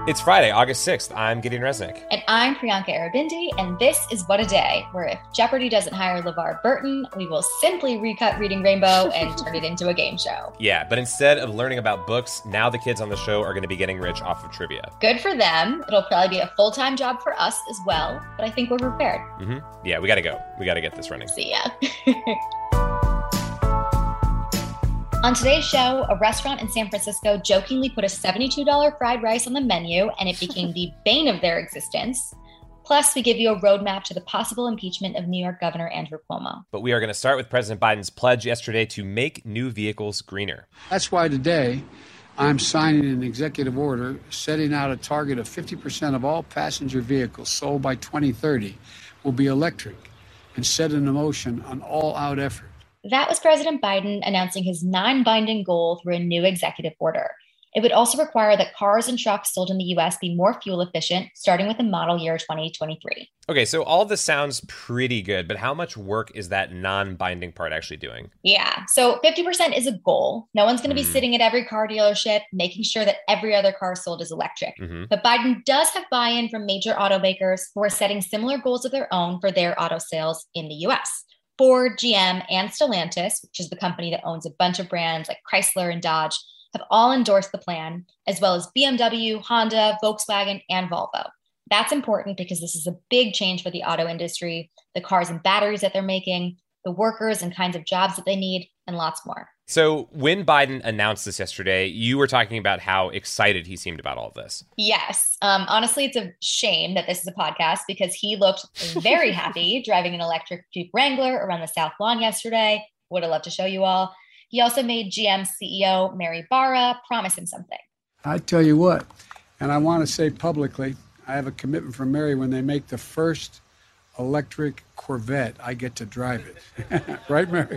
It's Friday, August 6th. I'm Gideon Resnick. And I'm Priyanka Arabindi, and this is What a Day, where if Jeopardy doesn't hire LeVar Burton, we will simply recut Reading Rainbow and turn it into a game show. Yeah, but instead of learning about books, now the kids on the show are going to be getting rich off of trivia. Good for them. It'll probably be a full-time job for us as well, but I think we're prepared. Yeah, we got to go. We got to get this running. See ya. On today's show, a restaurant in San Francisco jokingly put a $72 fried rice on the menu, and it became the bane of their existence. Plus, we give you a roadmap to the possible impeachment of New York Governor Andrew Cuomo. But we are going to start with President Biden's pledge yesterday to make new vehicles greener. That's why today I'm signing an executive order setting out a target of 50% of all passenger vehicles sold by 2030 will be electric and set into motion an all-out effort. That was President Biden announcing his non-binding goal through a new executive order. It would also require that cars and trucks sold in the U.S. be more fuel efficient, starting with the model year 2023. Okay, so all this sounds pretty good, but how much work is that non-binding part actually doing? Yeah, so 50% is a goal. No one's going to be sitting at every car dealership making sure that every other car sold is electric. But Biden does have buy-in from major automakers who are setting similar goals of their own for their auto sales in the U.S. Ford, GM, and Stellantis, which is the company that owns a bunch of brands like Chrysler and Dodge, have all endorsed the plan, as well as BMW, Honda, Volkswagen, and Volvo. That's important because this is a big change for the auto industry, the cars and batteries that they're making, the workers and kinds of jobs that they need, and lots more. So when Biden announced this yesterday, you were talking about how excited he seemed about all of this. Yes. Honestly, it's a shame that this is a podcast because he looked very happy driving an electric Jeep Wrangler around the South Lawn yesterday. Would have loved to show you all. He also made GM CEO Mary Barra promise him something. I tell you what, and I want to say publicly, I have a commitment from Mary when they make the first electric Corvette, I get to drive it. Right, Mary?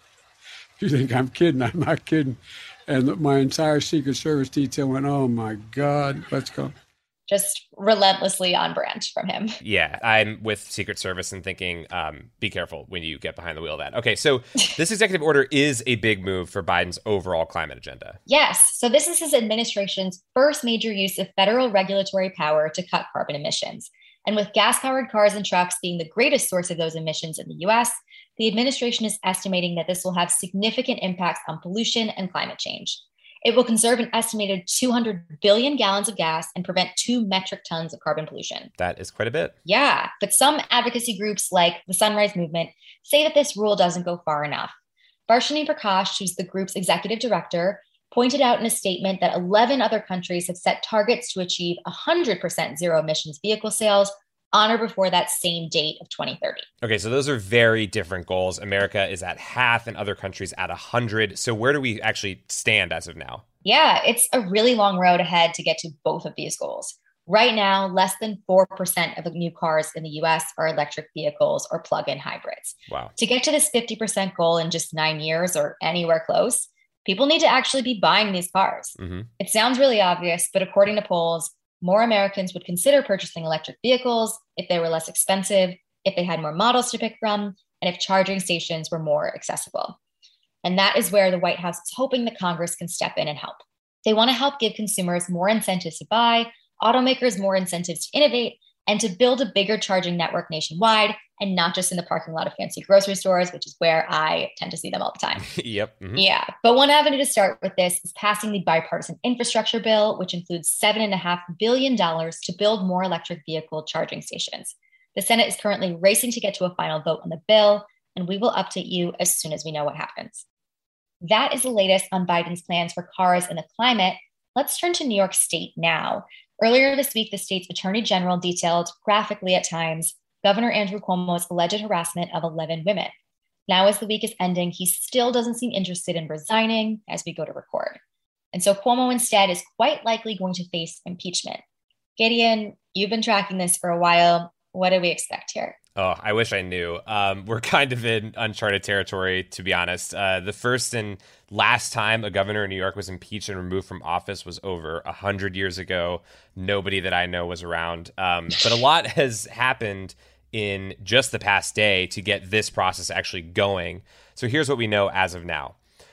You think I'm kidding? I'm not kidding. And my entire Secret Service detail went, oh my God, let's go. Just relentlessly on brand from him. Yeah, I'm with Secret Service and thinking, be careful when you get behind the wheel of that. Okay, so this executive order is a big move for Biden's overall climate agenda. Yes, so this is his administration's first major use of federal regulatory power to cut carbon emissions. And with gas-powered cars and trucks being the greatest source of those emissions in the U.S., the administration is estimating that this will have significant impacts on pollution and climate change. It will conserve an estimated 200 billion gallons of gas and prevent 2 metric tons of carbon pollution. That is quite a bit. Yeah, but some advocacy groups like the Sunrise Movement say that this rule doesn't go far enough. Varshini Prakash, who's the group's executive director, pointed out in a statement that 11 other countries have set targets to achieve 100% zero emissions vehicle sales on or before that same date of 2030. Okay, so those are very different goals. America is at half and other countries at 100. So where do we actually stand as of now? Yeah, it's a really long road ahead to get to both of these goals. Right now, less than 4% of the new cars in the US are electric vehicles or plug-in hybrids. Wow. To get to this 50% goal in just 9 years or anywhere close, people need to actually be buying these cars. It sounds really obvious, but according to polls, more Americans would consider purchasing electric vehicles if they were less expensive, if they had more models to pick from, and if charging stations were more accessible. And that is where the White House is hoping that Congress can step in and help. They want to help give consumers more incentives to buy, automakers more incentives to innovate, and to build a bigger charging network nationwide, and not just in the parking lot of fancy grocery stores, which is where I tend to see them all the time. Yep. Yeah. But one avenue to start with this is passing the bipartisan infrastructure bill, which includes $7.5 billion to build more electric vehicle charging stations. The Senate is currently racing to get to a final vote on the bill, and we will update you as soon as we know what happens. That is the latest on Biden's plans for cars and the climate. Let's turn to New York State now. Earlier this week, the state's attorney general detailed graphically at times Governor Andrew Cuomo's alleged harassment of 11 women. Now, as the week is ending, he still doesn't seem interested in resigning as we go to record. And so Cuomo instead is quite likely going to face impeachment. Gideon, you've been tracking this for a while. What do we expect here? Oh, I wish I knew. We're kind of in uncharted territory, to be honest. The first and last time a governor in New York was impeached and removed from office was over 100 years ago. Nobody that I know was around. But a lot has happened in just the past day to get this process actually going. So here's what we know as of now.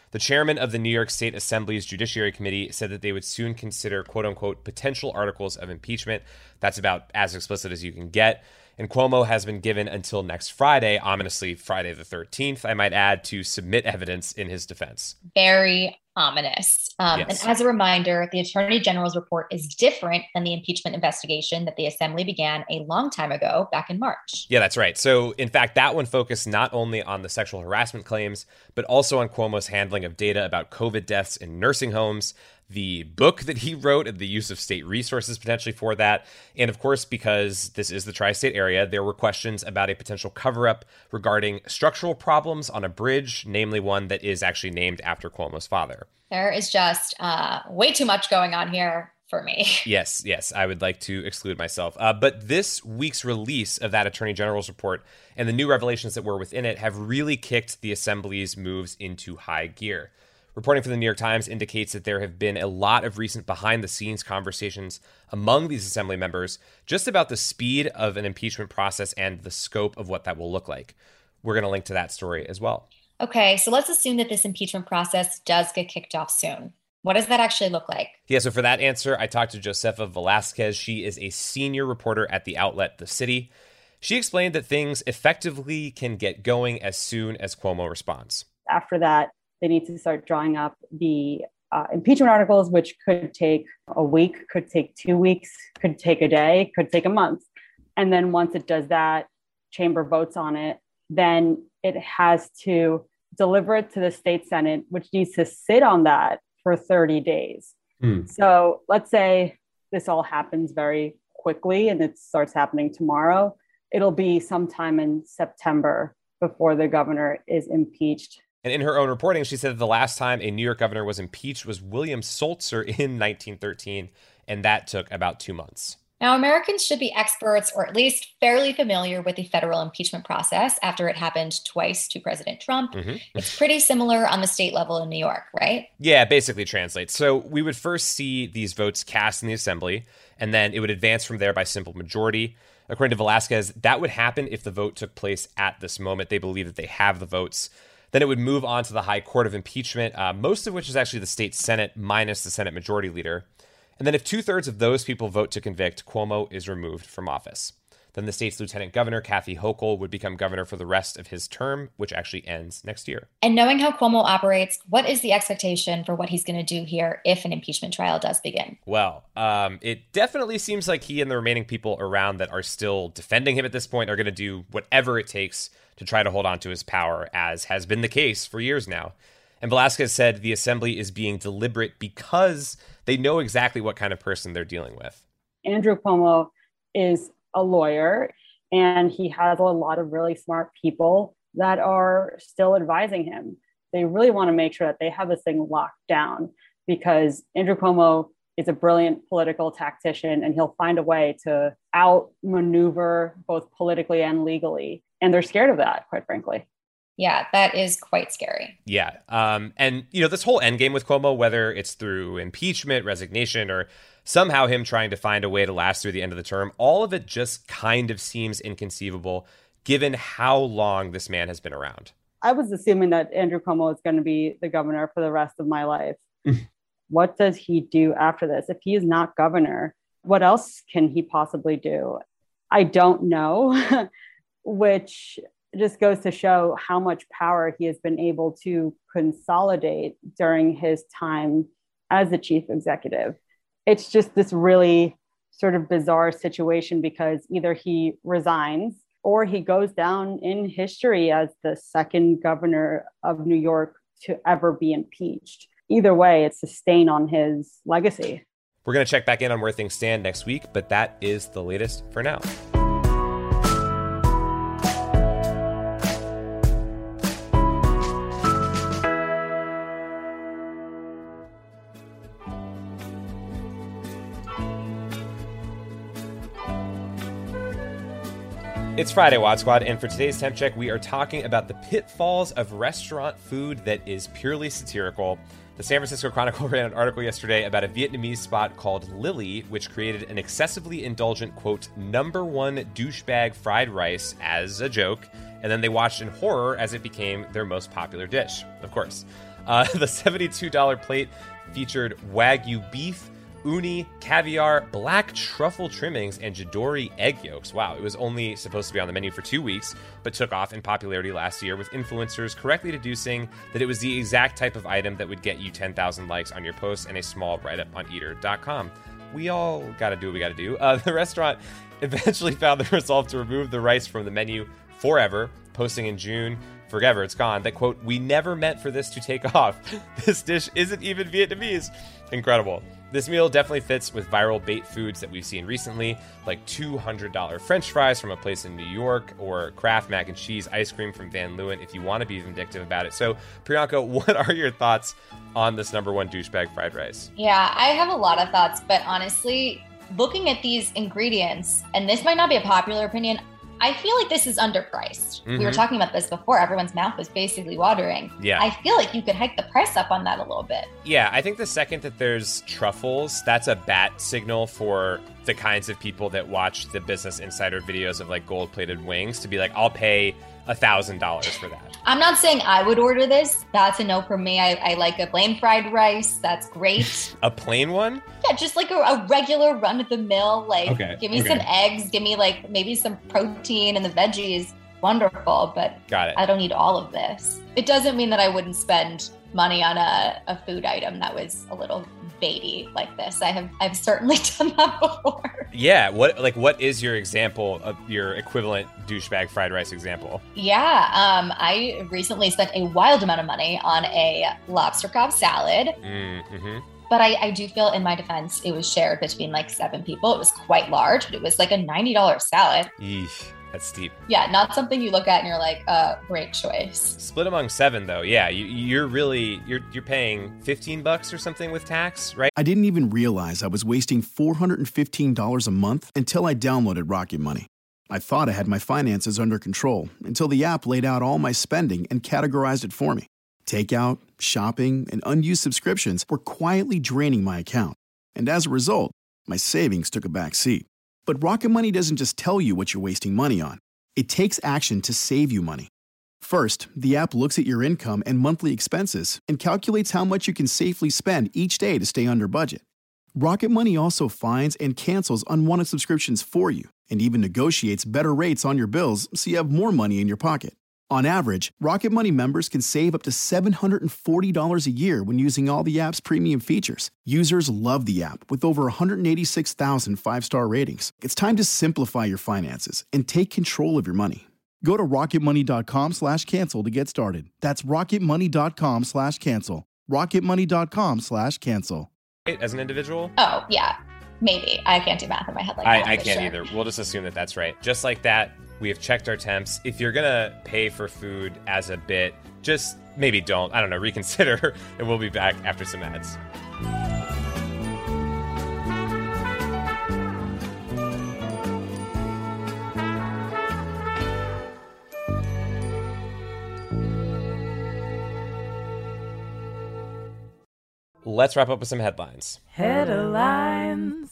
The chairman of the New York State Assembly's Judiciary Committee said that they would soon consider, quote unquote, potential articles of impeachment. That's about as explicit as you can get. And Cuomo has been given until next Friday, ominously Friday the 13th, I might add, to submit evidence in his defense. Very ominous. Yes. And as a reminder, the Attorney General's report is different than the impeachment investigation that the Assembly began a long time ago, back in March. Yeah, that's right. So, in fact, that one focused not only on the sexual harassment claims, but also on Cuomo's handling of data about COVID deaths in nursing homes, the book that he wrote and the use of state resources potentially for that. And of course, because this is the tri-state area, there were questions about a potential cover-up regarding structural problems on a bridge, namely one that is actually named after Cuomo's father. There is just way too much going on here for me. Yes, I would like to exclude myself. But this week's release of that Attorney General's report and the new revelations that were within it have really kicked the Assembly's moves into high gear. Reporting from the New York Times indicates that there have been a lot of recent behind-the-scenes conversations among these Assembly members just about the speed of an impeachment process and the scope of what that will look like. We're going to link to that story as well. Okay, so let's assume that this impeachment process does get kicked off soon. What does that actually look like? Yeah, so for that answer, I talked to Josefa Velasquez. She is a senior reporter at the outlet The City. She explained that things effectively can get going as soon as Cuomo responds. After that, they need to start drawing up the impeachment articles, which could take a week, could take 2 weeks, could take a day, could take a month. And then once it does that, chamber votes on it, then it has to deliver it to the state Senate, which needs to sit on that for 30 days. So let's say this all happens very quickly and it starts happening tomorrow. It'll be sometime in September before the governor is impeached. And in her own reporting, she said that the last time a New York governor was impeached was William Sulzer in 1913, and that took about 2 months. Now, Americans should be experts or at least fairly familiar with the federal impeachment process after it happened twice to President Trump. It's pretty similar on the state level in New York, right? Yeah, basically translates. So we would first see these votes cast in the Assembly, and then it would advance from there by simple majority. According to Velasquez, that would happen if the vote took place at this moment. They believe that they have the votes. Then it would move on to the High Court of Impeachment, most of which is actually the state Senate minus the Senate Majority Leader. And then if 2/3 of those people vote to convict, Cuomo is removed from office. Then the state's lieutenant governor, Kathy Hochul, would become governor for the rest of his term, which actually ends next year. And knowing how Cuomo operates, what is the expectation for what he's going to do here if an impeachment trial does begin? Well, it definitely seems like he and the remaining people around that are still defending him at this point are going to do whatever it takes to try to hold on to his power, as has been the case for years now. And Velasquez said the Assembly is being deliberate because they know exactly what kind of person they're dealing with. Andrew Cuomo is a lawyer, and he has a lot of really smart people that are still advising him. They really want to make sure that they have this thing locked down, because Andrew Cuomo is a brilliant political tactician, and he'll find a way to outmaneuver both politically and legally. And they're scared of that, quite frankly. Yeah, that is quite scary. Yeah. And, this whole endgame with Cuomo, whether it's through impeachment, resignation, or somehow him trying to find a way to last through the end of the term, all of it just kind of seems inconceivable given how long this man has been around. I was assuming that Andrew Cuomo is going to be the governor for the rest of my life. What does he do after this? If he is not governor, what else can he possibly do? I don't know, which just goes to show how much power he has been able to consolidate during his time as the chief executive. It's just this really sort of bizarre situation, because either he resigns or he goes down in history as the second governor of New York to ever be impeached. Either way, it's a stain on his legacy. We're going to check back in on where things stand next week, but that is the latest for now. It's Friday, Wad Squad, and for today's Temp Check, we are talking about the pitfalls of restaurant food that is purely satirical. The San Francisco Chronicle ran an article yesterday about a Vietnamese spot called Lily, which created an excessively indulgent, quote, #1 douchebag fried rice as a joke, and then they watched in horror as it became their most popular dish, of course. The $72 plate featured Wagyu beef, uni, caviar, black truffle trimmings, and Jadori egg yolks. Wow, it was only supposed to be on the menu for 2 weeks, but took off in popularity last year, with influencers correctly deducing that it was the exact type of item that would get you 10,000 likes on your post and a small write-up on Eater.com. We all got to do what we got to do. The restaurant eventually found the resolve to remove the rice from the menu forever, posting in June, forever, it's gone, that, quote, "We never meant for this to take off. This dish isn't even Vietnamese." Incredible. This meal definitely fits with viral bait foods that we've seen recently, like $200 French fries from a place in New York, or Kraft mac and cheese ice cream from Van Leeuwen, if you want to be vindictive about it. So, Priyanka, what are your thoughts on this number one douchebag fried rice? Yeah, I have a lot of thoughts, but honestly, looking at these ingredients, and this might not be a popular opinion, I feel like this is underpriced. We were talking about this before. Everyone's mouth was basically watering. Yeah. I feel like you could hike the price up on that a little bit. Yeah, I think the second that there's truffles, that's a bat signal for the kinds of people that watch the Business Insider videos of like gold-plated wings to be like, I'll pay $1,000 for that. I'm not saying I would order this. That's a no for me. I like a plain fried rice. That's great. A plain one? Yeah, just like a regular run-of-the-mill. Like, give me some eggs. Give me like maybe some protein and the veggies. Wonderful, but got it. I don't need all of this. It doesn't mean that I wouldn't spend money on a food item that was a little baity like this. I've certainly done that before. Yeah, what is your example of your equivalent douchebag fried rice example? Yeah, I recently spent a wild amount of money on a lobster Cobb salad. Mm-hmm. But I do feel, in my defense, it was shared between like 7 people. It was quite large, but it was like a $90 salad. Eesh, that's steep. Yeah, not something you look at and you're like, great choice. Split among 7, though. Yeah, you're paying $15 or something with tax, right? I didn't even realize I was wasting $415 a month until I downloaded Rocket Money. I thought I had my finances under control until the app laid out all my spending and categorized it for me. Takeout, shopping, and unused subscriptions were quietly draining my account. And as a result, my savings took a back seat. But Rocket Money doesn't just tell you what you're wasting money on. It takes action to save you money. First, the app looks at your income and monthly expenses and calculates how much you can safely spend each day to stay under budget. Rocket Money also finds and cancels unwanted subscriptions for you and even negotiates better rates on your bills so you have more money in your pocket. On average, Rocket Money members can save up to $740 a year when using all the app's premium features. Users love the app with over 186,000 five-star ratings. It's time to simplify your finances and take control of your money. Go to rocketmoney.com/cancel to get started. That's rocketmoney.com/cancel. rocketmoney.com/cancel. As an individual? Oh, yeah. Maybe. I can't do math in my head like that. I can't either. We'll just assume that that's right. Just like that, we have checked our temps. If you're going to pay for food as a bit, just maybe don't. I don't know, reconsider. And we'll be back after some ads. Let's wrap up with some headlines. Headlines.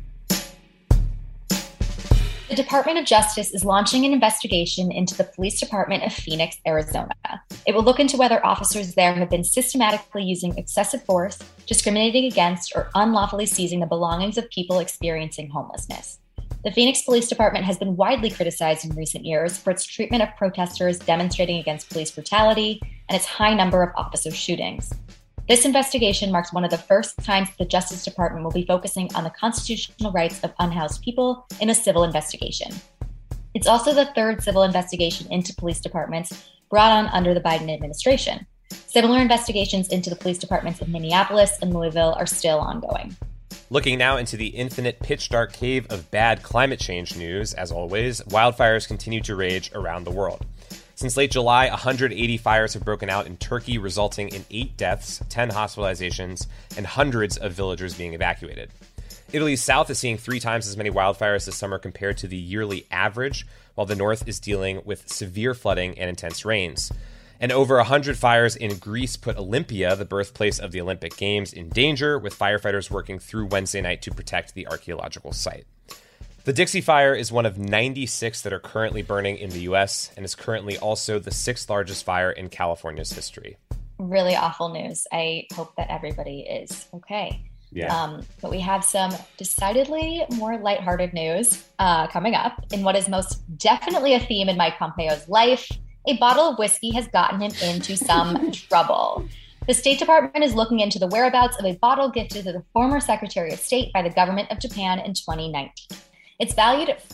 The Department of Justice is launching an investigation into the police department of Phoenix, Arizona. It will look into whether officers there have been systematically using excessive force, discriminating against, or unlawfully seizing the belongings of people experiencing homelessness. The Phoenix Police Department has been widely criticized in recent years for its treatment of protesters demonstrating against police brutality and its high number of officer shootings. This investigation marks one of the first times the Justice Department will be focusing on the constitutional rights of unhoused people in a civil investigation. It's also the third civil investigation into police departments brought on under the Biden administration. Similar investigations into the police departments of Minneapolis and Louisville are still ongoing. Looking now into the infinite pitch-dark cave of bad climate change news, as always, wildfires continue to rage around the world. Since late July, 180 fires have broken out in Turkey, resulting in 8 deaths, 10 hospitalizations, and hundreds of villagers being evacuated. Italy's south is seeing 3 times as many wildfires this summer compared to the yearly average, while the north is dealing with severe flooding and intense rains. And over 100 fires in Greece put Olympia, the birthplace of the Olympic Games, in danger, with firefighters working through Wednesday night to protect the archaeological site. The Dixie Fire is one of 96 that are currently burning in the U.S. and is currently also the 6th largest fire in California's history. really awful news. I hope that everybody is okay. Yeah. But we have some decidedly more lighthearted news coming up. In what is most definitely a theme in Mike Pompeo's life, a bottle of whiskey has gotten him into some trouble. The State Department is looking into the whereabouts of a bottle gifted to the former Secretary of State by the government of Japan in 2019. It's valued at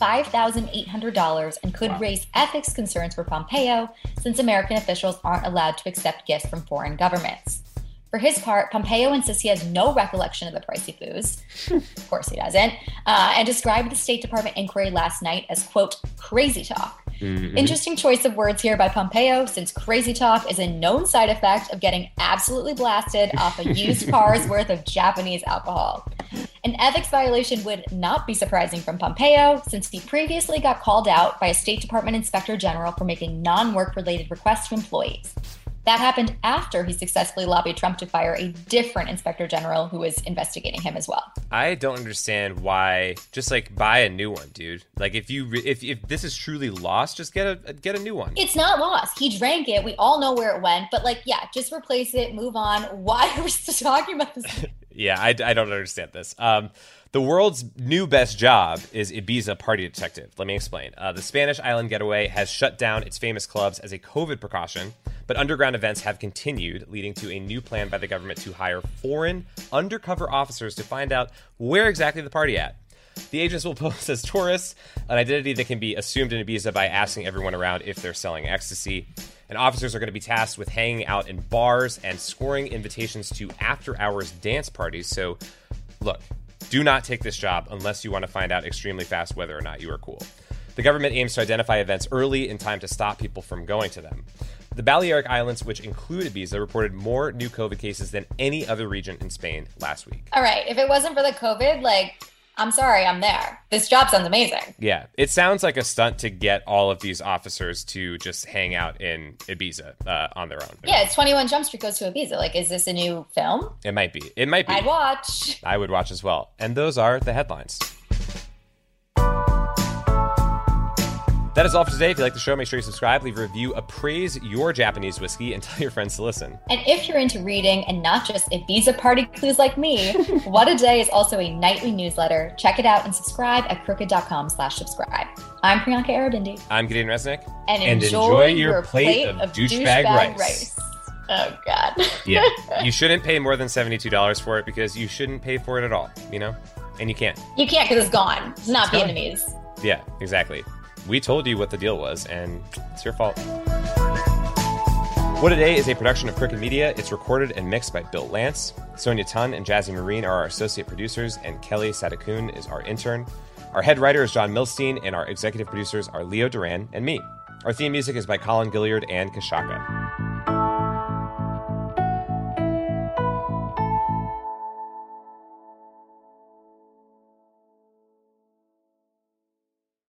$5,800 and could raise ethics concerns for Pompeo, since American officials aren't allowed to accept gifts from foreign governments. For his part, Pompeo insists he has no recollection of the pricey booze. Of course he doesn't. And described the State Department inquiry last night as, quote, crazy talk. Mm-hmm. Interesting choice of words here by Pompeo, since crazy talk is a known side effect of getting absolutely blasted off a used car's worth of Japanese alcohol. An ethics violation would not be surprising from Pompeo, since he previously got called out by a State Department Inspector General for making non-work related requests to employees. That happened after he successfully lobbied Trump to fire a different inspector general who was investigating him as well. I don't understand why. Just like buy a new one, dude. Like if this is truly lost, just get a new one. It's not lost. He drank it. We all know where it went. But like, yeah, just replace it. Move on. Why are we still talking about this? Yeah, I don't understand this. The world's new best job is Ibiza party detective. Let me explain. The Spanish island getaway has shut down its famous clubs as a COVID precaution, but underground events have continued, leading to a new plan by the government to hire foreign undercover officers to find out where exactly the party at. The agents will pose as tourists, an identity that can be assumed in Ibiza by asking everyone around if they're selling ecstasy. And officers are going to be tasked with hanging out in bars and scoring invitations to after-hours dance parties. So, look, do not take this job unless you want to find out extremely fast whether or not you are cool. The government aims to identify events early in time to stop people from going to them. The Balearic Islands, which include Ibiza, reported more new COVID cases than any other region in Spain last week. All right, if it wasn't for the COVID, I'm sorry, I'm there. This job sounds amazing. Yeah, it sounds like a stunt to get all of these officers to just hang out in Ibiza on their own. Yeah, it's 21 Jump Street goes to Ibiza. Is this a new film? It might be. I'd watch. I would watch as well. And those are the headlines. That is all for today. If you like the show, make sure you subscribe, leave a review, appraise your Japanese whiskey, and tell your friends to listen. And if you're into reading and not just Ibiza party clues like me, What a Day is also a nightly newsletter. Check it out and subscribe at crooked.com/subscribe. I'm Priyanka Arabindi. I'm Gideon Resnick. And enjoy your plate of douchebag rice. Oh, God. Yeah. You shouldn't pay more than $72 for it because you shouldn't pay for it at all, And you can't. You can't because it's gone. It's not Vietnamese. Yeah, exactly. We told you what the deal was, and it's your fault. What a Day is a production of Crooked Media. It's recorded and mixed by Bill Lance. Sonia Tun and Jazzy Marine are our associate producers, and Kelly Sadakun is our intern. Our head writer is John Milstein, and our executive producers are Leo Duran and me. Our theme music is by Colin Gilliard and Kashaka.